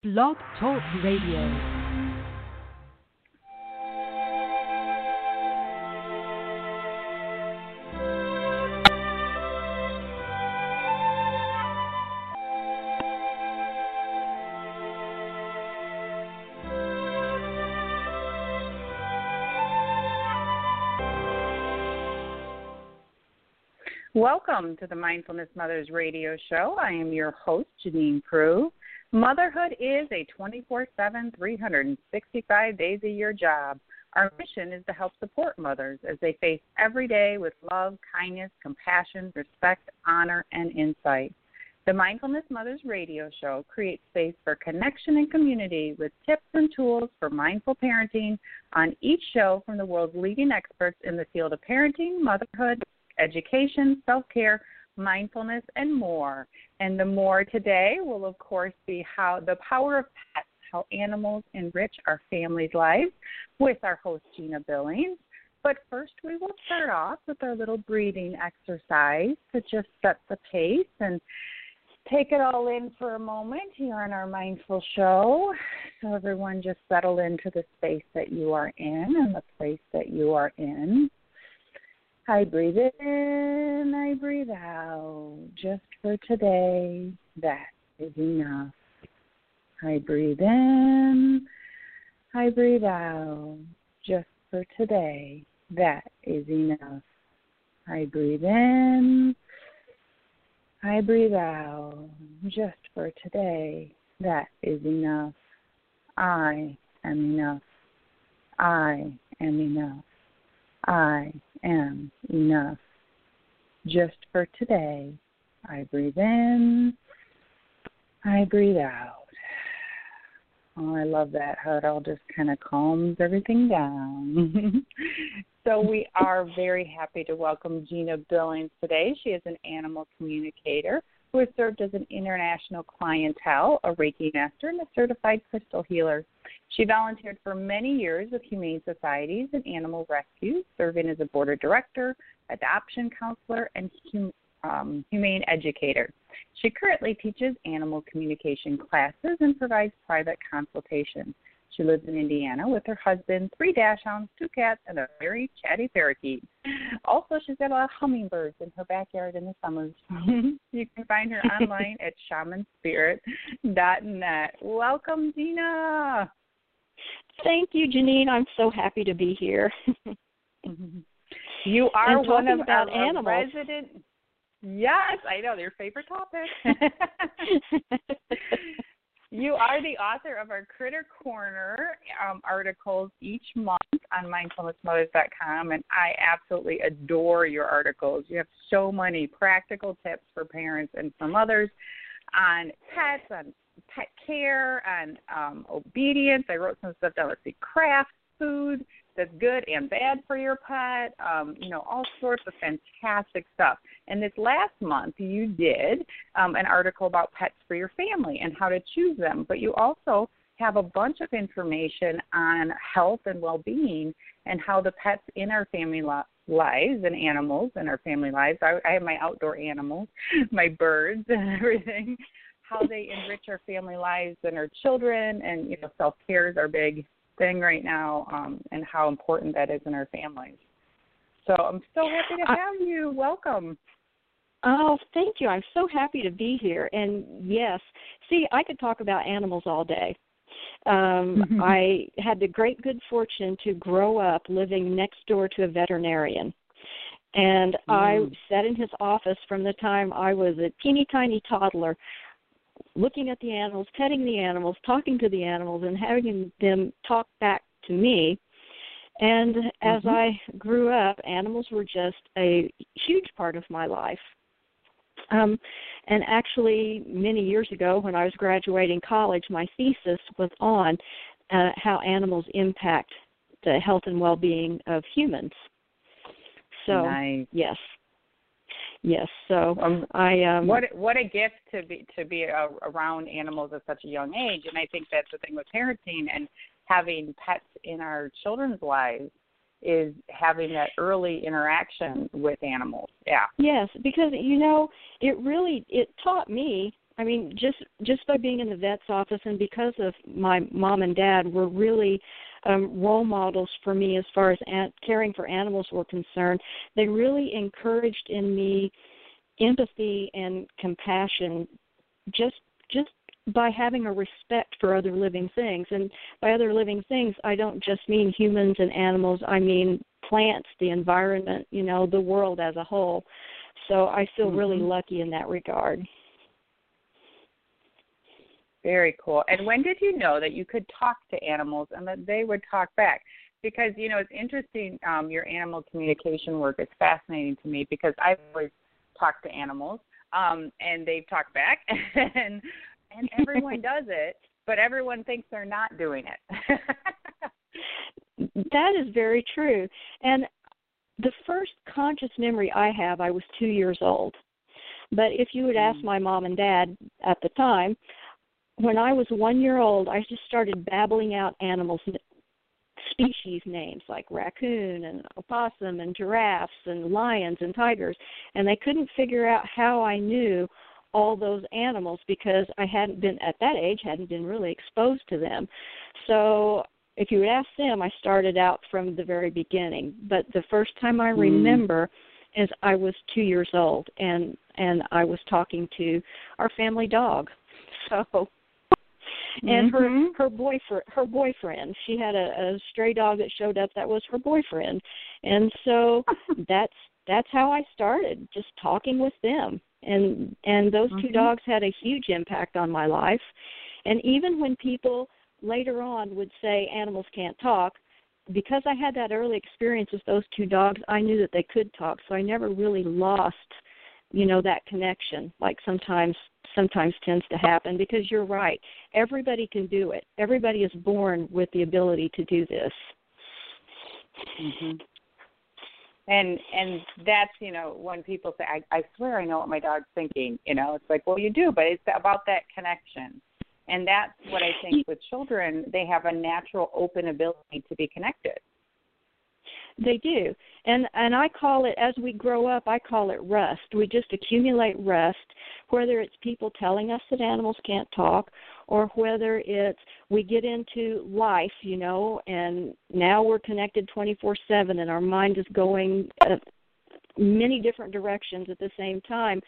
Blog Talk Radio. Welcome to the Mindfulness Mothers Radio Show. I am your host, Janine Prue. Motherhood is a 24/7, 365 days a year job. Our mission is to help support mothers as they face every day with love, kindness, compassion, respect, honor, and insight. The Mindfulness Mothers Radio Show creates space for connection and community with tips and tools for mindful parenting on each show from the world's leading experts in the field of parenting, motherhood, education, self-care, mindfulness, and more. And the more today will, of course, be how the power of pets, how animals enrich our families' lives with our host, Gina Billings. But first, we will start off with our little breathing exercise to just set the pace and take it all in for a moment here on our Mindful Show. So everyone just settle into the space that you are in and the place that you are in. I breathe in, I breathe out. Just for today, that is enough. I breathe in, I breathe out. Just for today, that is enough. I breathe in, I breathe out. Just for today, that is enough. I am enough. I am enough. I am enough. Just for today, I breathe in, I breathe out. Oh, I love that, how it all just kind of calms everything down. So we are very happy to welcome Gina Billings today. She is an animal communicator who has served as an international clientele, a Reiki master, and a certified crystal healer. She volunteered for many years with humane societies and animal rescues, serving as a board of director, adoption counselor, and humane educator. She currently teaches animal communication classes and provides private consultations. She lives in Indiana with her husband, 3 dachshunds, 2 cats, and a very chatty parakeet. Also, she's got a lot of hummingbirds in her backyard in the summers. You can find her online at shamanspirit.net. Welcome, Gina. Thank you, Janine. I'm so happy to be here. You are and one of about our animals. resident. Yes, I know, their favorite topic. You are the author of our Critter Corner articles each month on mindfulnessmothers.com, and I absolutely adore your articles. You have so many practical tips for parents and for mothers on pets, on pet care, on obedience. I wrote some stuff down. Let's see, craft food that's good and bad for your pet, all sorts of fantastic stuff. And this last month you did an article about pets for your family and how to choose them, but you also have a bunch of information on health and well-being and how the pets in our family lives and animals in our family lives, I have my outdoor animals, my birds and everything, how they enrich our family lives and our children, and, self-care is our big thing right now, and how important that is in our families. So I'm so happy to have you. Welcome. Oh, thank you. I'm so happy to be here. And yes, see, I could talk about animals all day. I had the great good fortune to grow up living next door to a veterinarian. And I sat in his office from the time I was a teeny tiny toddler, looking at the animals, petting the animals, talking to the animals, and having them talk back to me. And as I grew up, animals were just a huge part of my life. And actually, many years ago, when I was graduating college, my thesis was on how animals impact the health and well-being of humans. So, nice. Yes. So what a gift to be around animals at such a young age, and I think that's the thing with parenting and having pets in our children's lives is having that early interaction with animals. Yeah. Yes, because it taught me I mean, just by being in the vet's office, and because of my mom and dad were really role models for me as far as caring for animals were concerned, they really encouraged in me empathy and compassion just by having a respect for other living things. And by other living things, I don't just mean humans and animals. I mean plants, the environment, the world as a whole. So I feel really lucky in that regard. Very cool. And when did you know that you could talk to animals and that they would talk back? Because, it's interesting, your animal communication work is fascinating to me because I've always talked to animals, and they've talked back, and everyone does it, but everyone thinks they're not doing it. That is very true. And the first conscious memory I have, I was 2 years old. But if you would ask my mom and dad at the time, when I was 1 year old, I just started babbling out animals, species names like raccoon and opossum and giraffes and lions and tigers, and they couldn't figure out how I knew all those animals because I hadn't been really exposed to them. So if you would ask them, I started out from the very beginning. But the first time I remember is I was 2 years old, and I was talking to our family dog. So, and her boyfriend, she had a stray dog that showed up that was her boyfriend, and so that's how I started, just talking with them. And those two dogs had a huge impact on my life. And even when people later on would say animals can't talk, because I had that early experience with those two dogs, I knew that they could talk. So I never really lost, that connection like sometimes tends to happen, because you're right. Everybody can do it. Everybody is born with the ability to do this. And that's, when people say, I swear I know what my dog's thinking, it's like, well, you do, but it's about that connection. And that's what I think with children, they have a natural open ability to be connected. They do. And I call it, as we grow up, I call it rust. We just accumulate rust, whether it's people telling us that animals can't talk, or whether it's we get into life, and now we're connected 24/7 and our mind is going many different directions at the same time.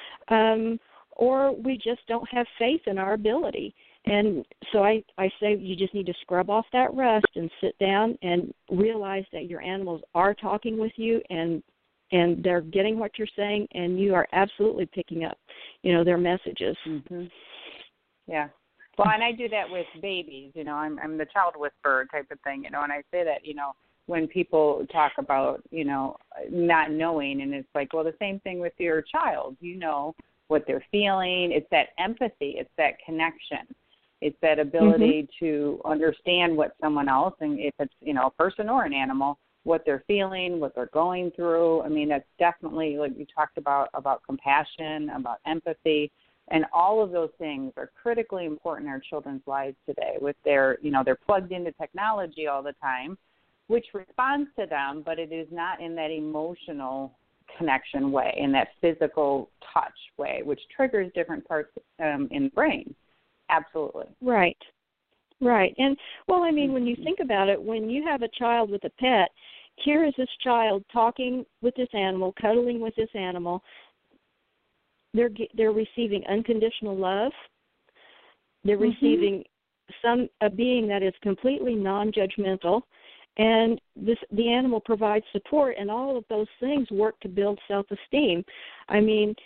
Or we just don't have faith in our ability. And so I say you just need to scrub off that rust and sit down and realize that your animals are talking with you and they're getting what you're saying, and you are absolutely picking up, their messages. Yeah. Well, and I do that with babies. I'm the child whisperer type of thing, and I say that, when people talk about, not knowing, and it's like, well, the same thing with your child, what they're feeling. It's that empathy. It's that connection. It's that ability to understand what someone else, and if it's, a person or an animal, what they're feeling, what they're going through. I mean, that's definitely, like you talked about compassion, about empathy, and all of those things are critically important in our children's lives today with their, they're plugged into technology all the time, which responds to them, but it is not in that emotional connection way, in that physical touch way, which triggers different parts in the brain. Absolutely. Right. And, well, I mean, when you think about it, when you have a child with a pet, here is this child talking with this animal, cuddling with this animal. They're receiving unconditional love. They're receiving a being that is completely non-judgmental. And the animal provides support, and all of those things work to build self-esteem. I mean,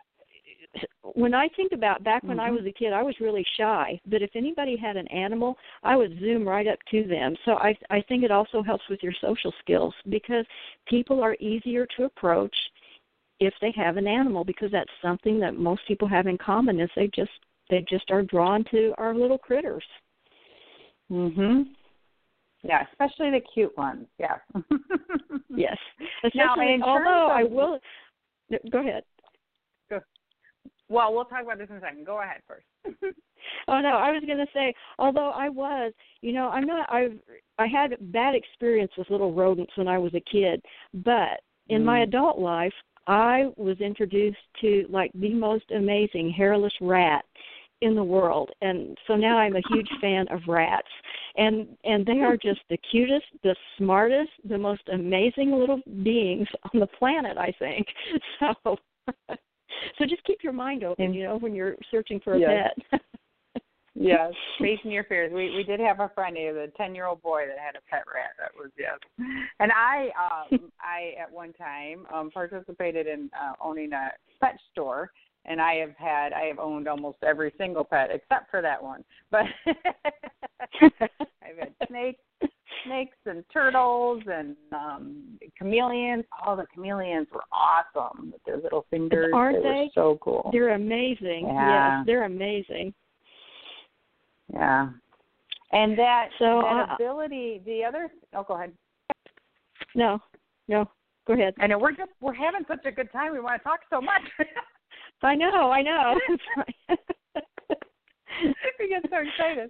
when I think about back when I was a kid, I was really shy. But if anybody had an animal, I would zoom right up to them. So I think it also helps with your social skills, because people are easier to approach if they have an animal, because that's something that most people have in common, is they just are drawn to our little critters. Yeah, especially the cute ones. Yeah. Yes. Especially, although I will. Go ahead. Go. Well, we'll talk about this in a second. Go ahead first. Oh no, I was going to say, although I was, I had bad experience with little rodents when I was a kid, but in my adult life, I was introduced to like the most amazing hairless rat in the world, and so now I'm a huge fan of rats, and they are just the cutest, the smartest, the most amazing little beings on the planet, I think. So just keep your mind open, when you're searching for a pet. Yes, facing your fears. We did have a friend, he was a 10-year-old boy that had a pet rat. That was, yes. And I at one time participated in owning a pet store, and I have owned almost every single pet except for that one. But I've had snakes and turtles and chameleons. All the chameleons were awesome with their little fingers. Aren't they? Were so cool. They're amazing. Yeah. Yes, they're amazing. Yeah. And that ability, the other, go ahead. No, go ahead. I know we're having such a good time. We want to talk so much. I know. We get so excited.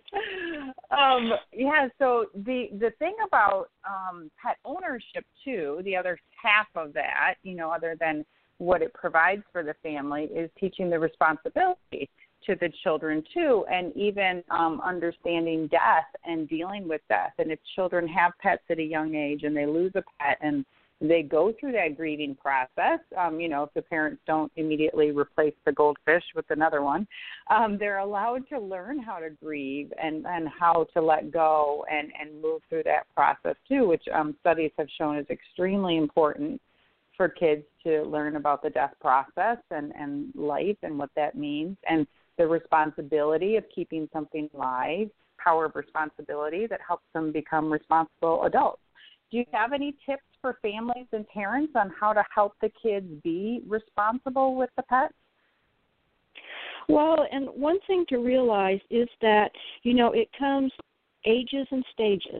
So the thing about pet ownership too, the other half of that, other than what it provides for the family, is teaching the responsibility to the children too, and even understanding death and dealing with death. And if children have pets at a young age and they lose a pet and they go through that grieving process, if the parents don't immediately replace the goldfish with another one, they're allowed to learn how to grieve and how to let go and move through that process too, which studies have shown is extremely important for kids to learn about the death process and life and what that means, and the responsibility of keeping something alive, power of responsibility that helps them become responsible adults. Do you have any tips for families and parents on how to help the kids be responsible with the pets? Well, and one thing to realize is that, it comes ages and stages.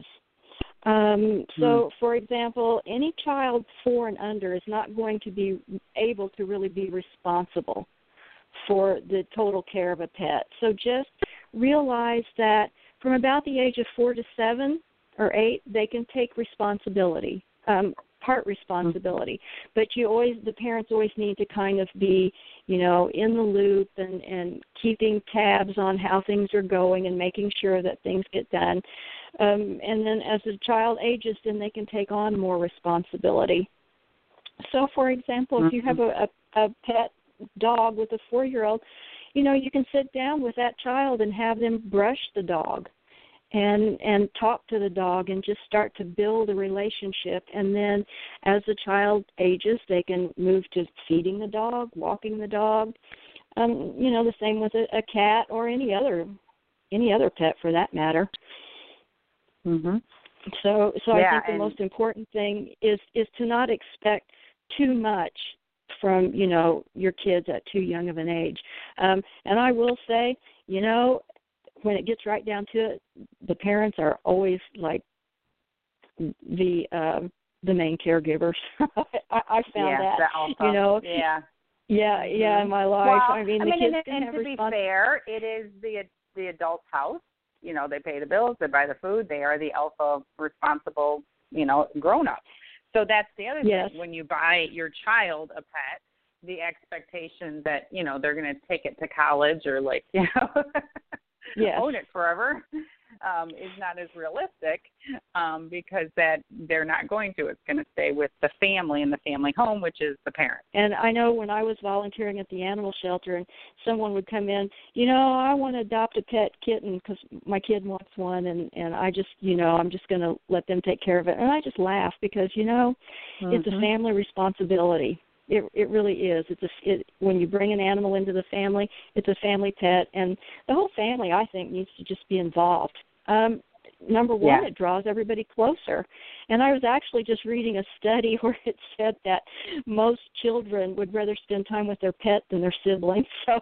So, for example, any child 4 and under is not going to be able to really be responsible for the total care of a pet. So just realize that from about the age of 4 to 7 or 8, they can take responsibility, part responsibility. But the parents always need to kind of be, in the loop and keeping tabs on how things are going and making sure that things get done. And then as the child ages, then they can take on more responsibility. So, for example, if you have a pet dog with a 4-year-old, you can sit down with that child and have them brush the dog and talk to the dog and just start to build a relationship. And then as the child ages, they can move to feeding the dog, walking the dog, the same with a cat or any other pet for that matter. Mm-hmm. So I think the most important thing is to not expect too much from, your kids at too young of an age. And I will say, when it gets right down to it, the parents are always like the main caregivers. I found that, the alpha. Yeah, in my life. Well, the kids can have to be fair, it is the adult's house. They pay the bills, they buy the food, they are the alpha responsible, grown-up. So that's the other thing. When you buy your child a pet, the expectation that, they're going to take it to college or own it forever is not as realistic because that they're not going to. It's going to stay with the family in the family home, which is the parent. And I know when I was volunteering at the animal shelter and someone would come in, I want to adopt a pet kitten because my kid wants one, and I just, I'm just going to let them take care of it. And I just laugh because, it's a family responsibility. It really is. When you bring an animal into the family, it's a family pet, and the whole family, I think, needs to just be involved. Number one, it draws everybody closer. And I was actually just reading a study where it said that most children would rather spend time with their pet than their siblings. So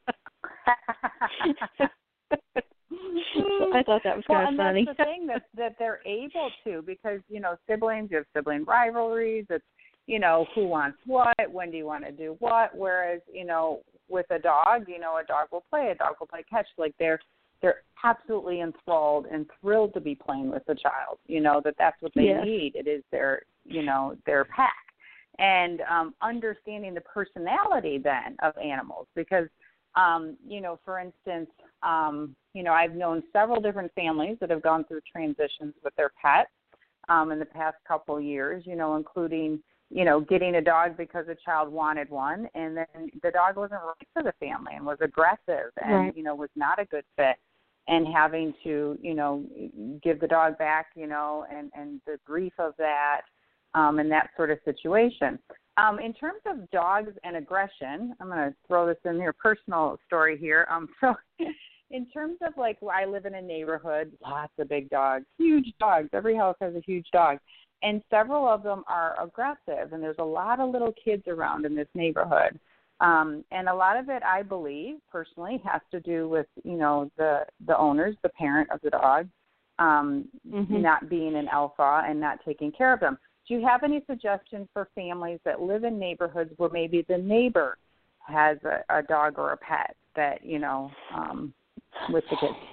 I thought that was kind of funny. And that's the thing that they're able to, because, siblings, you have sibling rivalries. It's, who wants what, when do you want to do what, whereas, with a dog, a dog will play catch. Like they're absolutely enthralled and thrilled to be playing with the child, that's what they need. It is their pack. and understanding the personality then of animals. Because, for instance, I've known several different families that have gone through transitions with their pets in the past couple of years, including, getting a dog because a child wanted one, and then the dog wasn't right for the family and was aggressive and, was not a good fit, and having to, give the dog back, and the grief of that, and that sort of situation. In terms of dogs and aggression, I'm going to throw this in here, personal story here. So in terms of, I live in a neighborhood, lots of big dogs, huge dogs. Every house has a huge dog. And several of them are aggressive, and there's a lot of little kids around in this neighborhood. And a lot of it, I believe, personally, has to do with, the owners, the parent of the dog, not being an alpha and not taking care of them. Do you have any suggestions for families that live in neighborhoods where maybe the neighbor has a dog or a pet that, with the kids?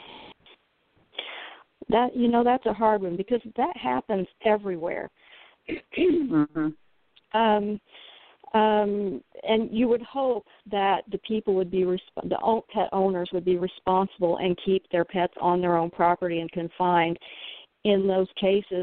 That's a hard one because that happens everywhere. And you would hope that the people would be the pet owners would be responsible and keep their pets on their own property and confined in those cases.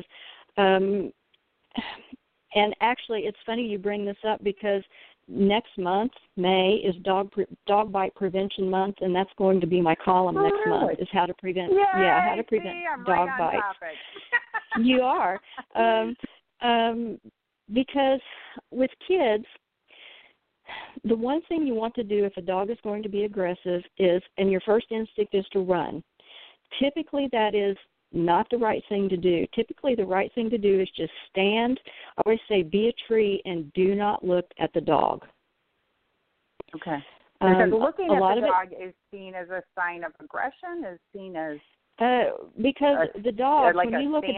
And actually, it's funny you bring this up because next month, May, is Dog Bite Prevention Month, and that's going to be my column next month, is how to prevent dog bites. You are. Because with kids, the one thing you want to do if a dog is going to be aggressive is, and your first instinct is to run. Typically, that is not the right thing to do. Typically, the right thing to do is just stand. I always say be a tree and do not look at the dog. Okay. Because looking at the dog is seen as a sign of aggression, is seen as... because the dog, like when you look a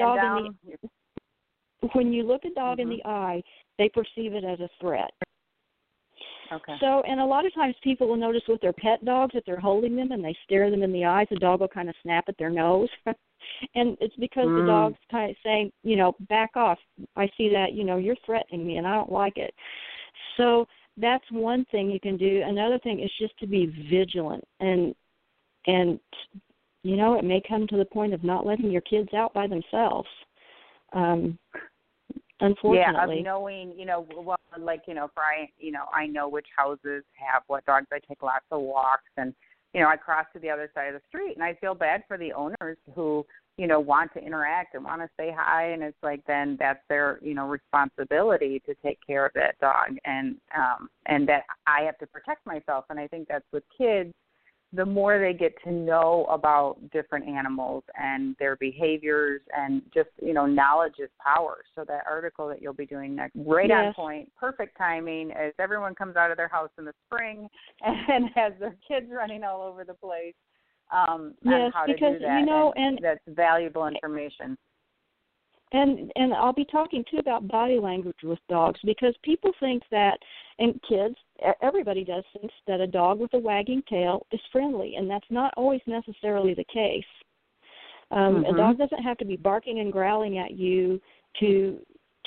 dog in the eye, they perceive it as a threat. Okay. So, and a lot of times people will notice with their pet dogs, if they're holding them and they stare them in the eyes, the dog will kind of snap at their nose. And it's because the dog's kind of saying, back off. I see that, you're threatening me and I don't like it. So that's one thing you can do. Another thing is just to be vigilant. And it may come to the point of not letting your kids out by themselves. Unfortunately. Yeah, of knowing, I know which houses have what dogs. I take lots of walks, and, I cross to the other side of the street, and I feel bad for the owners who, want to interact and want to say hi, and it's like then that's their, responsibility to take care of that dog, and that I have to protect myself, and I think that's with kids. The more they get to know about different animals and their behaviors and just, knowledge is power. So that article that you'll be doing next, right on point, perfect timing as everyone comes out of their house in the spring and has their kids running all over the place on how to do that. And that's valuable information. And I'll be talking, too, about body language with dogs because people think that, and kids, everybody does, thinks that a dog with a wagging tail is friendly, and that's not always necessarily the case. A dog doesn't have to be barking and growling at you to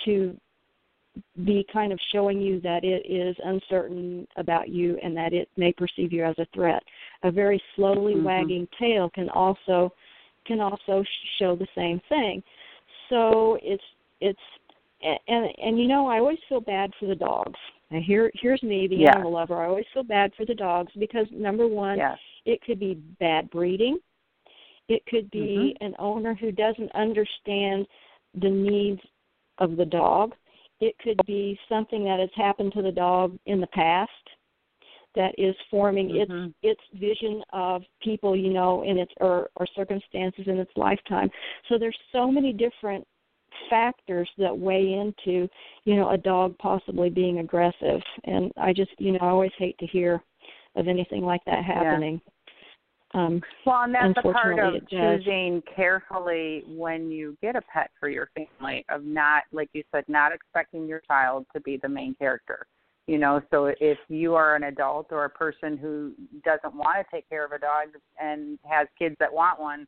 be kind of showing you that it is uncertain about you and that it may perceive you as a threat. A very slowly wagging tail can also show the same thing. So it's I always feel bad for the dogs. Now here's me, the animal lover. I always feel bad for the dogs because number one, it could be bad breeding. It could be an owner who doesn't understand the needs of the dog. It could be something that has happened to the dog in the past that is forming its vision of people, in its or circumstances in its lifetime. So there's so many different factors that weigh into, a dog possibly being aggressive. And I just, I always hate to hear of anything like that happening. And that's a part of choosing carefully when you get a pet for your family, of not, like you said, not expecting your child to be the main character. So if you are an adult or a person who doesn't want to take care of a dog and has kids that want one,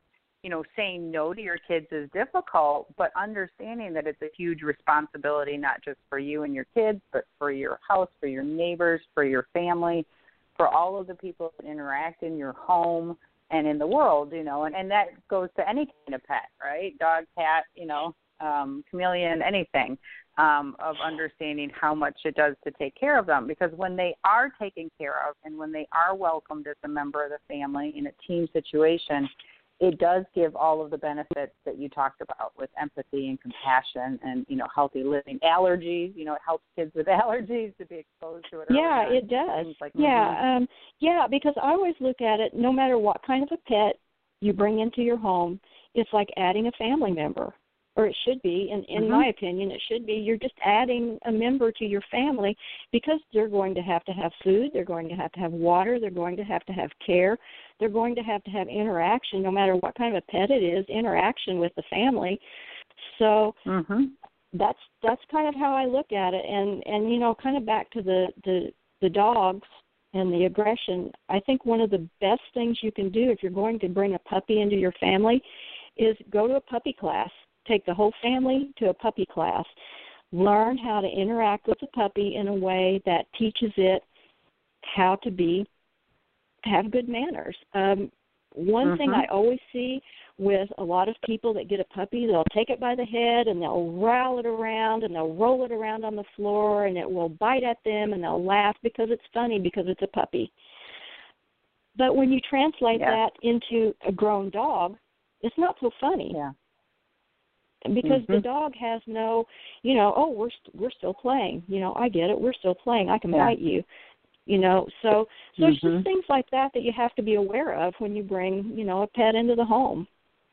saying no to your kids is difficult, but understanding that it's a huge responsibility, not just for you and your kids, but for your house, for your neighbors, for your family, for all of the people that interact in your home and in the world, and that goes to any kind of pet, right? Dog, cat, chameleon, anything, of understanding how much it does to take care of them. Because when they are taken care of and when they are welcomed as a member of the family in a team situation, it does give all of the benefits that you talked about with empathy and compassion and, healthy living. Allergies, it helps kids with allergies to be exposed to it. Yeah, it does. Because I always look at it, no matter what kind of a pet you bring into your home, it's like adding a family member. Or it should be, in my opinion, it should be. You're just adding a member to your family because they're going to have food, they're going to have water, they're going to have care, they're going to have interaction, no matter what kind of a pet it is, interaction with the family. So that's kind of how I look at it. And kind of back to the dogs and the aggression, I think one of the best things you can do if you're going to bring a puppy into your family is go to a puppy class. Take the whole family to a puppy class. Learn how to interact with the puppy in a way that teaches it how to have good manners. One thing I always see with a lot of people that get a puppy, they'll take it by the head and they'll rowl it around and they'll roll it around on the floor and it will bite at them and they'll laugh because it's funny because it's a puppy. But when you translate that into a grown dog, it's not so funny. Yeah. Because the dog has no, we're still playing. I get it. We're still playing. I can bite you. So it's just things like that you have to be aware of when you bring, a pet into the home.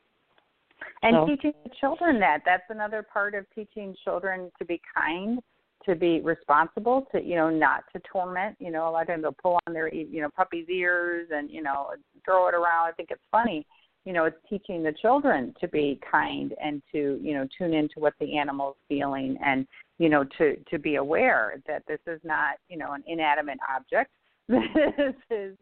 And teaching the children that's another part of teaching children to be kind, to be responsible, to, not to torment. A lot of times they'll pull on their, puppy's ears and, throw it around. I think it's funny. It's teaching the children to be kind and to, tune into what the animal's feeling and, to be aware that this is not, an inanimate object. This is,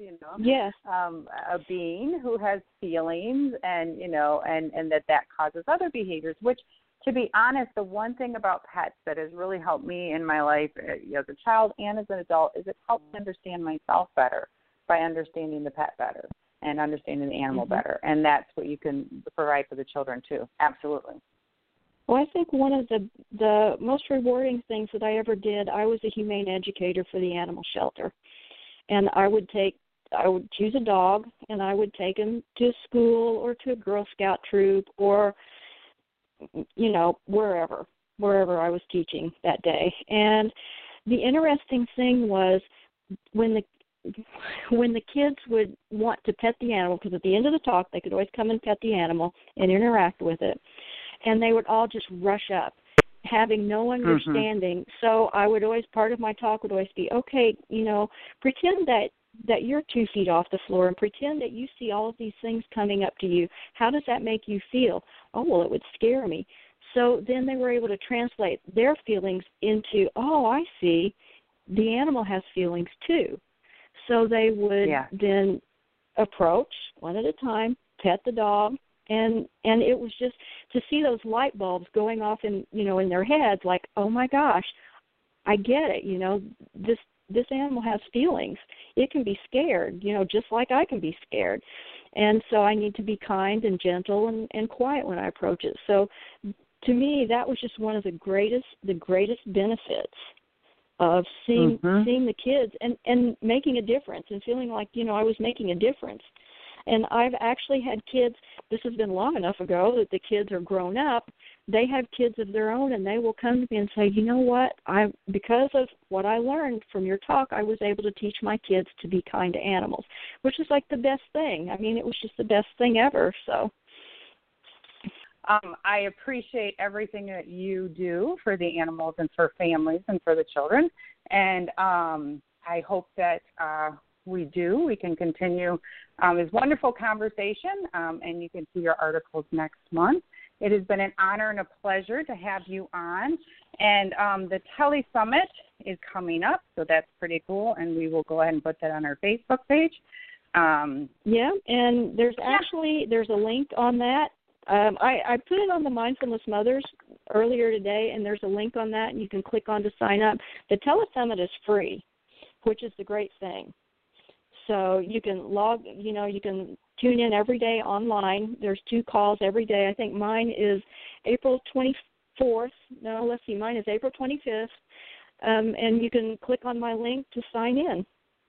a being who has feelings and, and that causes other behaviors, which, to be honest, the one thing about pets that has really helped me in my life as a child and as an adult is it helped me understand myself better by understanding the pet better. And understanding the animal better. And that's what you can provide for the children, too. Absolutely. Well, I think one of the most rewarding things that I ever did, I was a humane educator for the animal shelter. And I would choose a dog, and I would take him to school or to a Girl Scout troop or, wherever I was teaching that day. And the interesting thing was when the kids would want to pet the animal, because at the end of the talk they could always come and pet the animal and interact with it, and they would all just rush up, having no understanding. So I would always, part of my talk would always be, okay, pretend that you're 2 feet off the floor and pretend that you see all of these things coming up to you. How does that make you feel? Oh, well, it would scare me. So then they were able to translate their feelings into, oh, I see, the animal has feelings too. So they would then approach one at a time, pet the dog, and it was just to see those light bulbs going off in their heads, like, oh my gosh, I get it. This animal has feelings. It can be scared, just like I can be scared, and so I need to be kind and gentle and quiet when I approach it. So to me, that was just one of the greatest benefits of seeing the kids and making a difference and feeling like, I was making a difference. And I've actually had kids, this has been long enough ago that the kids are grown up, they have kids of their own and they will come to me and say, you know what, because of what I learned from your talk, I was able to teach my kids to be kind to animals, which is like the best thing. I mean, it was just the best thing ever, so. I appreciate everything that you do for the animals and for families and for the children. And I hope that we can continue this wonderful conversation, and you can see your articles next month. It has been an honor and a pleasure to have you on. And the Tele Summit is coming up, so that's pretty cool, and we will go ahead and put that on our Facebook page. Yeah, and there's a link on that. I put it on the Mindfulness Mothers earlier today, and there's a link on that, and you can click on to sign up. The telesummit is free, which is the great thing. So you can you can tune in every day online. There's 2 calls every day. I think mine is April 24th. No, let's see, mine is April 25th. And you can click on my link to sign in.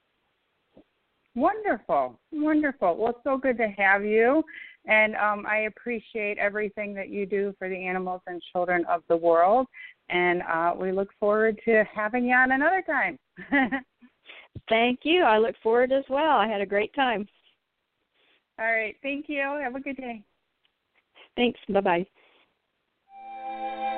Wonderful. Well, it's so good to have you. And I appreciate everything that you do for the animals and children of the world. And we look forward to having you on another time. Thank you. I look forward as well. I had a great time. All right. Thank you. Have a good day. Thanks. Bye-bye.